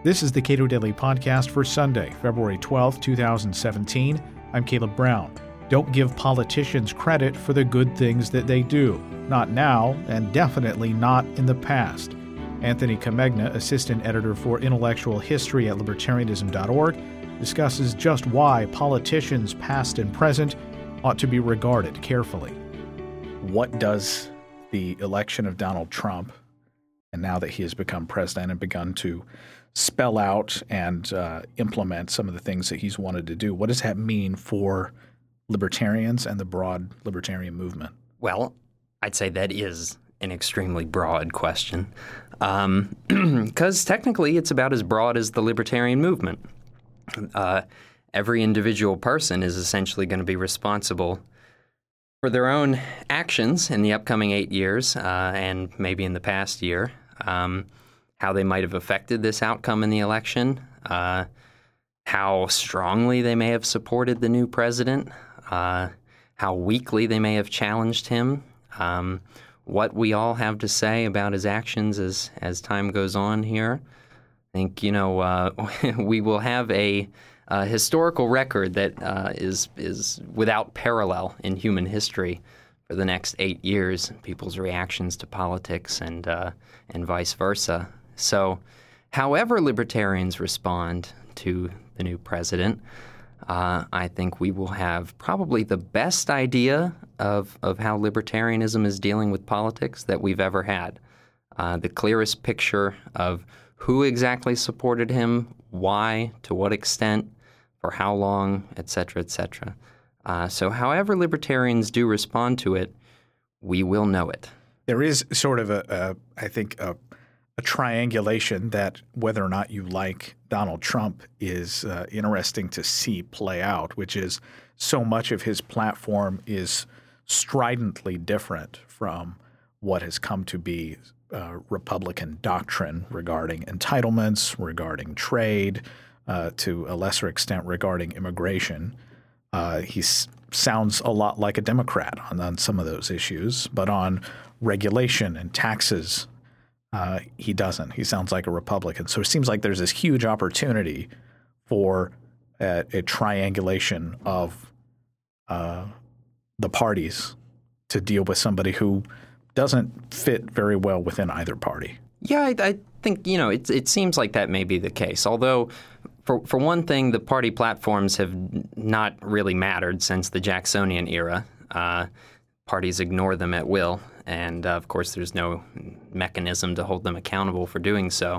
This is the Cato Daily Podcast for Sunday, February 12, 2017. I'm Caleb Brown. Don't give politicians credit for the good things that they do. Not now, and definitely not in the past. Anthony Comegna, assistant editor for intellectual history at libertarianism.org, discusses just why politicians past and present ought to be regarded carefully. What does the election of Donald Trump, and now that he has become president and begun to spell out and implement some of the things that he's wanted to do, what does that mean for libertarians and the broad libertarian movement? Well, I'd say that is an extremely broad question because technically it's about as broad as the libertarian movement. Every individual person is essentially going to be responsible for their own actions in the upcoming 8 years and maybe in the past year, how they might have affected this outcome in the election, how strongly they may have supported the new president, how weakly they may have challenged him, what we all have to say about his actions as time goes on here. I think, we will have a historical record that is without parallel in human history for the next 8 years, people's reactions to politics and vice versa. So however libertarians respond to the new president, I think we will have probably the best idea of how libertarianism is dealing with politics that we've ever had. The clearest picture of who exactly supported him, why, to what extent, for how long, et cetera, et cetera. So however libertarians do respond to it, we will know it. There is sort of a triangulation that whether or not you like Donald Trump is interesting to see play out, which is so much of his platform is stridently different from what has come to be Republican doctrine regarding entitlements, regarding trade, to a lesser extent regarding immigration. He sounds a lot like a Democrat on some of those issues, but on regulation and taxes, he doesn't. He sounds like a Republican. So it seems like there's this huge opportunity for a triangulation of the parties to deal with somebody who doesn't fit very well within either party. Yeah, I think, it seems like that may be the case. Although, for one thing, the party platforms have not really mattered since the Jacksonian era. Parties ignore them at will. And, of course, there's no mechanism to hold them accountable for doing so.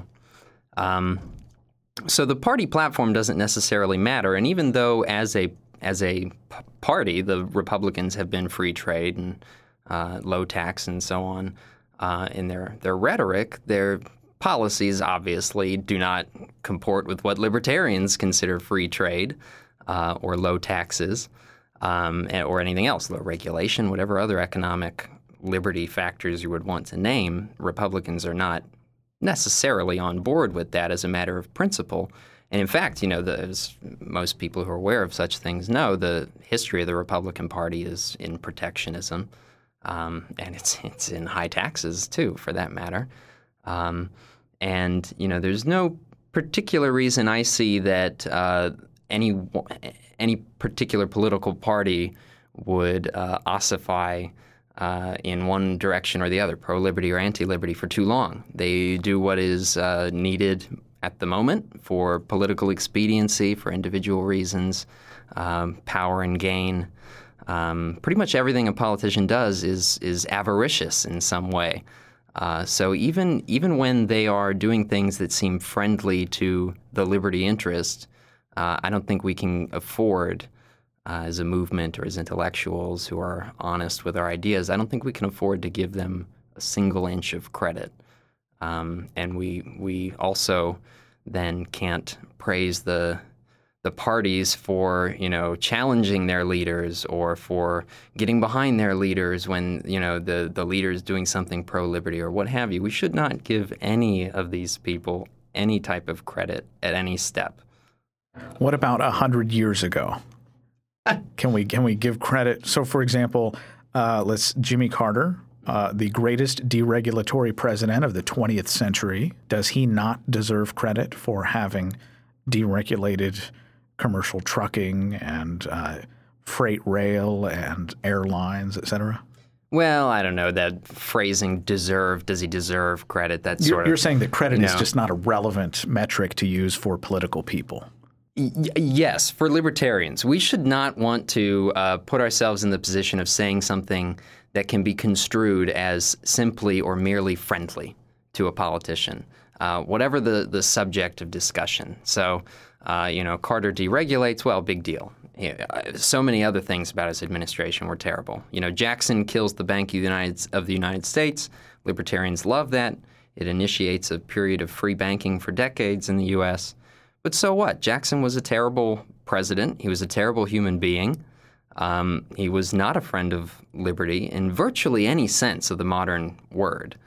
So the party platform doesn't necessarily matter. And even though as a party, the Republicans have been free trade and low tax and so on in their rhetoric, their policies obviously do not comport with what libertarians consider free trade or low taxes or anything else, low regulation, whatever other economic liberty factors you would want to name. Republicans are not necessarily on board with that as a matter of principle. And in fact, as most people who are aware of such things know, the history of the Republican Party is in protectionism, and it's in high taxes too, for that matter. And there's no particular reason I see that any particular political party would ossify in one direction or the other, pro-liberty or anti-liberty, for too long. They do what is needed at the moment for political expediency, for individual reasons, power and gain. Pretty much everything a politician does is avaricious in some way. So even when they are doing things that seem friendly to the liberty interest, I don't think we can afford, as a movement or as intellectuals who are honest with our ideas, I don't think we can afford to give them a single inch of credit. And we also then can't praise the parties for, challenging their leaders or for getting behind their leaders when, the leader is doing something pro-liberty or what have you. We should not give any of these people any type of credit at any step. What about 100 years ago? Can we give credit? So, for example, Jimmy Carter the greatest deregulatory president of the 20th century, does he not deserve credit for having deregulated commercial trucking and freight rail and airlines, et cetera? Well, I don't know. That phrasing, deserve, does he deserve credit? That's You're saying that credit is just not a relevant metric to use for political people. Yes, for libertarians. We should not want to put ourselves in the position of saying something that can be construed as simply or merely friendly to a politician, whatever the subject of discussion. So, Carter deregulates, well, big deal. So many other things about his administration were terrible. Jackson kills the Bank of the United States. Libertarians love that. It initiates a period of free banking for decades in the U.S. But so what? Jackson was a terrible president. He was a terrible human being. He was not a friend of liberty in virtually any sense of the modern word.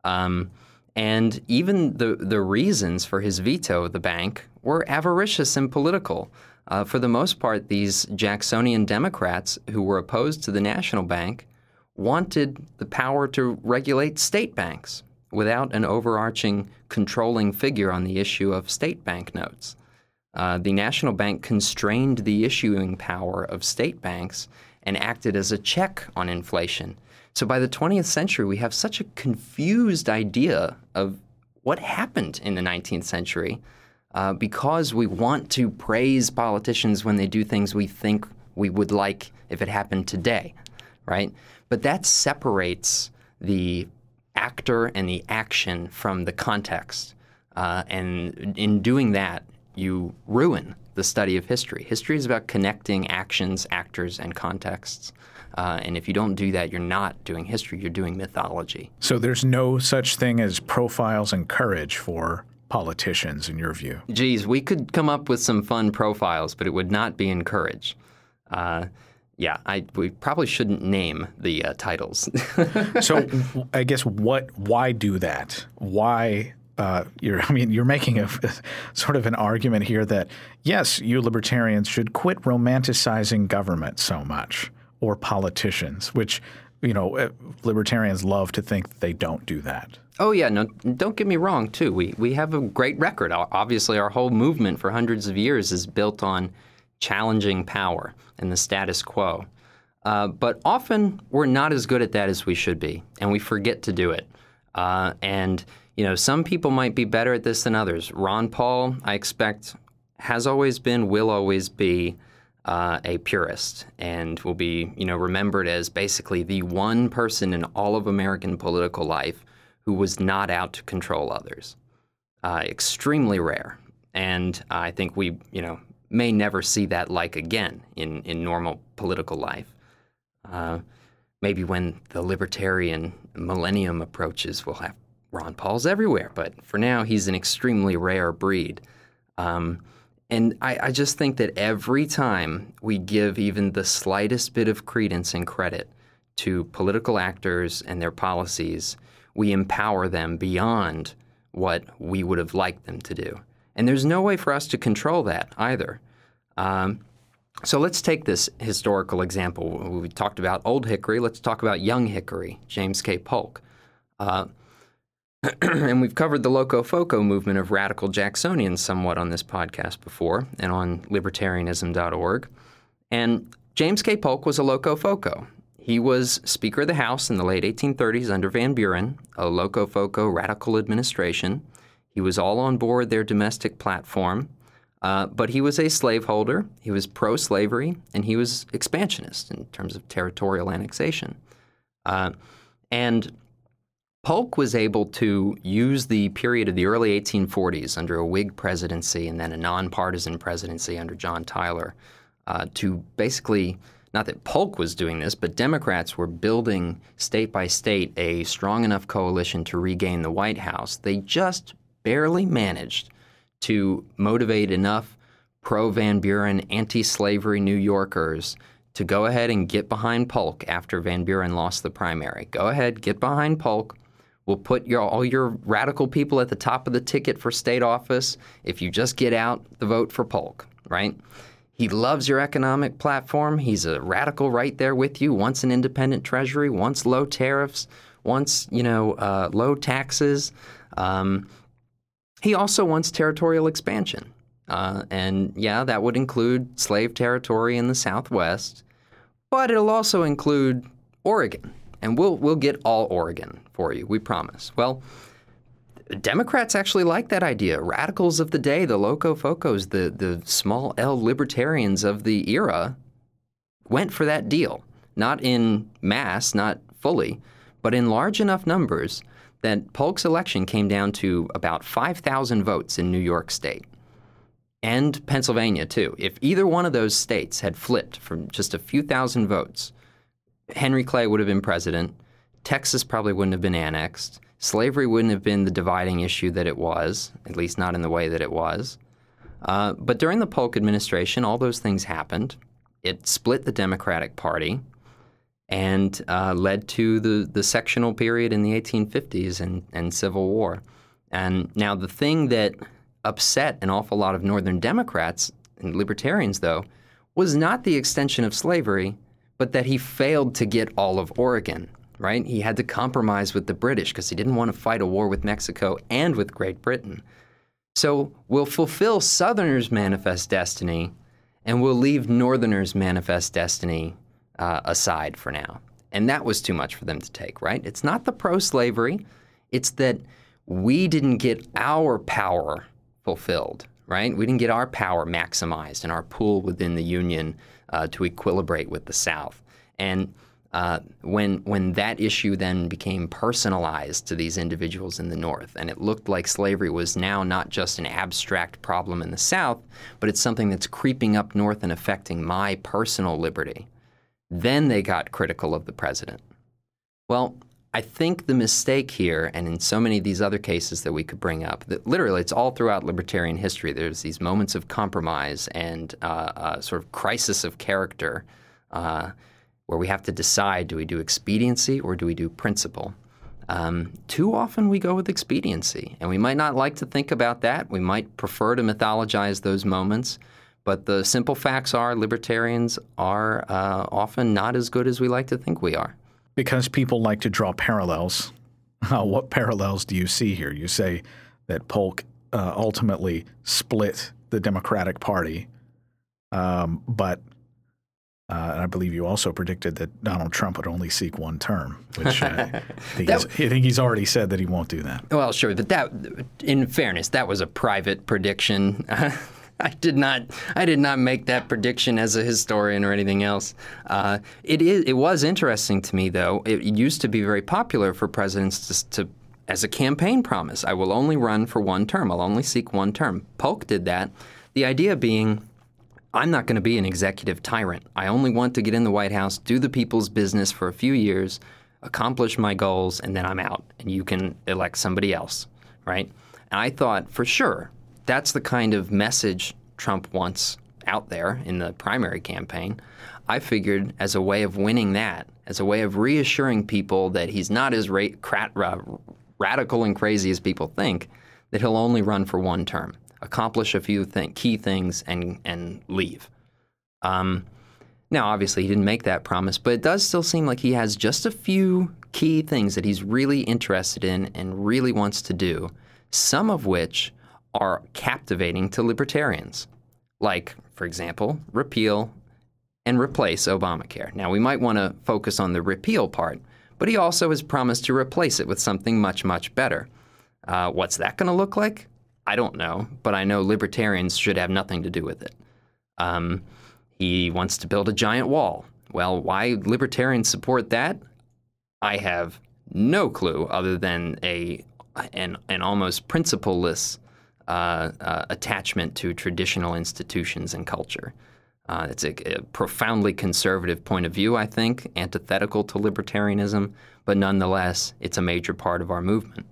And even the reasons for his veto of the bank were avaricious and political. For the most part, these Jacksonian Democrats who were opposed to the national bank wanted the power to regulate state banks without an overarching controlling figure on the issue of state bank notes. The national bank constrained the issuing power of state banks and acted as a check on inflation. So by the 20th century, we have such a confused idea of what happened in the 19th century because we want to praise politicians when they do things we think we would like if it happened today, right? But that separates the actor and the action from the context. And in doing that, you ruin the study of history. History is about connecting actions, actors, and contexts. And if you don't do that, you're not doing history, you're doing mythology. So there's no such thing as profiles and courage for politicians, in your view? Geez, we could come up with some fun profiles, but it would not be in courage. We probably shouldn't name the titles. So I guess why do that? Why? You're making a sort of an argument here that, yes, you libertarians should quit romanticizing government so much, or politicians, which, libertarians love to think that they don't do that. Oh, yeah. No, don't get me wrong, too. We have a great record. Obviously, our whole movement for hundreds of years is built on challenging power and the status quo. But often we're not as good at that as we should be, and we forget to do it. Some people might be better at this than others. Ron Paul, I expect, has always been, will always be a purist, and will be, remembered as basically the one person in all of American political life who was not out to control others. Extremely rare. And I think we, may never see that like again in normal political life. Maybe when the libertarian millennium approaches, we'll have Ron Paul's everywhere. But for now, he's an extremely rare breed. And I just think that every time we give even the slightest bit of credence and credit to political actors and their policies, we empower them beyond what we would have liked them to do. And there's no way for us to control that either. So let's take this historical example. We talked about Old Hickory. Let's talk about Young Hickory, James K. Polk. And we've covered the Locofoco movement of radical Jacksonians somewhat on this podcast before and on libertarianism.org. And James K. Polk was a Locofoco. He was Speaker of the House in the late 1830s under Van Buren, a Locofoco radical administration. He was all on board their domestic platform, but he was a slaveholder, he was pro-slavery, and he was expansionist in terms of territorial annexation. And Polk was able to use the period of the early 1840s under a Whig presidency and then a nonpartisan presidency under John Tyler to basically, not that Polk was doing this, but Democrats were building state by state a strong enough coalition to regain the White House. They just barely managed to motivate enough pro-Van Buren, anti-slavery New Yorkers to go ahead and get behind Polk after Van Buren lost the primary. Go ahead, get behind Polk. We'll put all your radical people at the top of the ticket for state office if you just get out the vote for Polk, right? He loves your economic platform. He's a radical right there with you, wants an independent treasury, wants low tariffs, wants, low taxes. He also wants territorial expansion. And that would include slave territory in the Southwest, but it'll also include Oregon. And we'll get all Oregon for you, we promise. Well, Democrats actually like that idea. Radicals of the day, the Locofocos, the small L libertarians of the era went for that deal. Not in mass, not fully, but in large enough numbers that Polk's election came down to about 5,000 votes in New York State. And Pennsylvania, too. If either one of those states had flipped from just a few thousand votes, Henry Clay would have been president. Texas probably wouldn't have been annexed. Slavery wouldn't have been the dividing issue that it was, at least not in the way that it was. But during the Polk administration, all those things happened. It split the Democratic Party and led to the sectional period in the 1850s and Civil War. And now the thing that upset an awful lot of Northern Democrats and libertarians, though, was not the extension of slavery, but that he failed to get all of Oregon, right? He had to compromise with the British because he didn't want to fight a war with Mexico and with Great Britain. So we'll fulfill Southerners' manifest destiny, and we'll leave Northerners' manifest destiny aside for now. And that was too much for them to take, right? It's not the pro-slavery. It's that we didn't get our power fulfilled, right? We didn't get our power maximized and our pull within the Union to equilibrate with the South. And when that issue then became personalized to these individuals in the North, and it looked like slavery was now not just an abstract problem in the South, but it's something that's creeping up north and affecting my personal liberty, then they got critical of the president. Well, I think the mistake here, and in so many of these other cases that we could bring up, that literally it's all throughout libertarian history, there's these moments of compromise and sort of crisis of character where we have to decide, do we do expediency or do we do principle? Too often we go with expediency, and we might not like to think about that. We might prefer to mythologize those moments, but the simple facts are libertarians are often not as good as we like to think we are. Because people like to draw parallels. What parallels do you see here? You say that Polk ultimately split the Democratic Party, but I believe you also predicted that Donald Trump would only seek one term, which I think he's already said that he won't do that. Well, sure. That, in fairness, that was a private prediction. I did not make that prediction as a historian or anything else. It was interesting to me, though. It used to be very popular for presidents to as a campaign promise, I will only run for one term. I'll only seek one term. Polk did that. The idea being, I'm not going to be an executive tyrant. I only want to get in the White House, do the people's business for a few years, accomplish my goals, and then I'm out, and you can elect somebody else, right? And I thought, for sure, that's the kind of message Trump wants out there in the primary campaign. I figured as a way of winning that, as a way of reassuring people that he's not as radical and crazy as people think, that he'll only run for one term, accomplish a few key things, and leave. Now, obviously, he didn't make that promise, but it does still seem like he has just a few key things that he's really interested in and really wants to do, some of which are captivating to libertarians, like, for example, repeal and replace Obamacare. Now, we might want to focus on the repeal part, but he also has promised to replace it with something much, much better. What's that going to look like? I don't know, but I know libertarians should have nothing to do with it. He wants to build a giant wall. Well, why libertarians support that? I have no clue other than an almost principleless attachment to traditional institutions and culture. It's a profoundly conservative point of view, I think, antithetical to libertarianism, but nonetheless, it's a major part of our movement.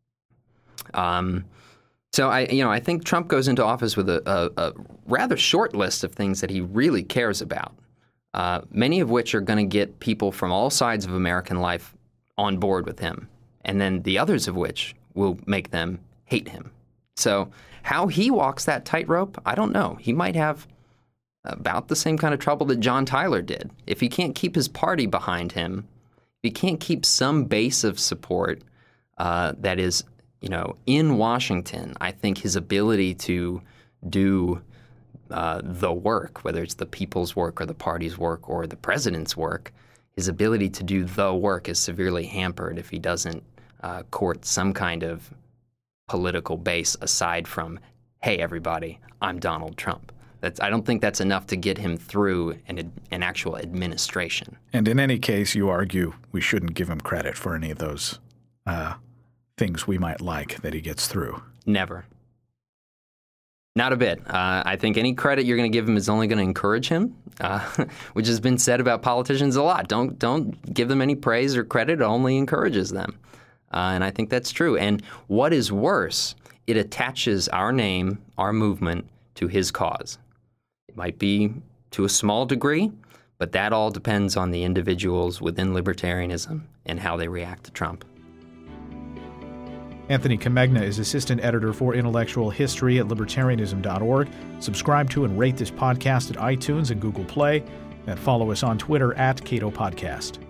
So I think Trump goes into office with a rather short list of things that he really cares about, many of which are going to get people from all sides of American life on board with him, and then the others of which will make them hate him. So how he walks that tightrope, I don't know. He might have about the same kind of trouble that John Tyler did. If he can't keep his party behind him, he can't keep some base of support that is, in Washington, I think his ability to do the work, whether it's the people's work or the party's work or the president's work, his ability to do the work is severely hampered if he doesn't court some kind of political base aside from, hey, everybody, I'm Donald Trump. I don't think that's enough to get him through an actual administration. And in any case, you argue we shouldn't give him credit for any of those things we might like that he gets through. Never. Not a bit. I think any credit you're going to give him is only going to encourage him, which has been said about politicians a lot. Don't give them any praise or credit. It only encourages them. And I think that's true. And what is worse, it attaches our name, our movement, to his cause. It might be to a small degree, but that all depends on the individuals within libertarianism and how they react to Trump. Anthony Comegna is assistant editor for intellectual history at libertarianism.org. Subscribe to and rate this podcast at iTunes and Google Play, and follow us on Twitter @CatoPodcast.